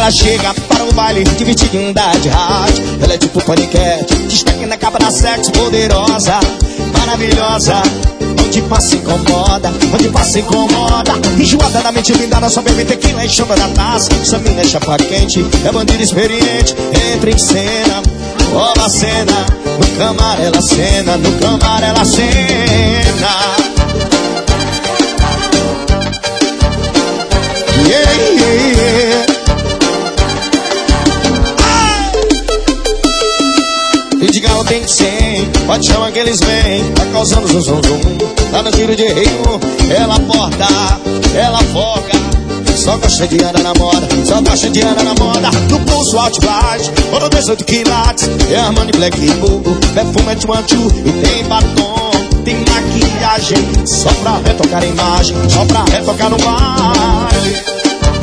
ela chega para o baile, divididinho de rádio. Ela é tipo paniquete, destaque na capa da sexo, poderosa, maravilhosa. Onde passa incomoda, onde passa incomoda. Enjoada da mente blindada, só bebe tequila e chama da taça. Essa mina é chapa quente, é bandido experiente. Entra em cena, rola a cena. No camar ela cena, no camar ela cena. Yeah, yeah, yeah. E de galo tem 100, pode chamar que eles vêm. Tá causando zum zum zum. Tá no tiro de rio, ela porta, ela foca. Só gosta de andar na moda, só gosta de andar na moda. No pulso alto e baixo, ouro 18 quilates. É Armani Black Bull, perfume é Chuanchu. E tem batom, tem maquiagem. Só pra retocar a imagem, só pra retocar no baile.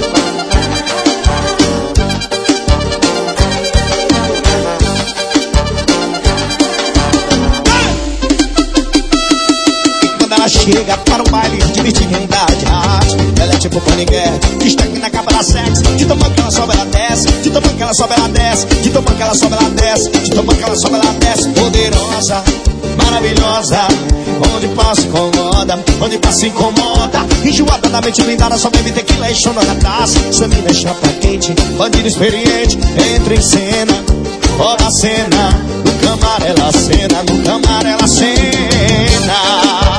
Ela chega para o baile, divididinho de arte. Ela é tipo paniquete, destaque na capa da sexo. De tomar que ela sobe, ela desce. De tomar que ela sobe, ela desce. De tomar que ela sobe, ela desce. De tomar que ela sobe, ela desce. Poderosa, maravilhosa. Onde passa incomoda, onde passa incomoda. Enjoada da mente blindada, só bebe tequila e chama na taça. Essa mina é chapa quente, bandido experiente. Entra em cena, roda a cena. No camar ela cena, no camar ela cena.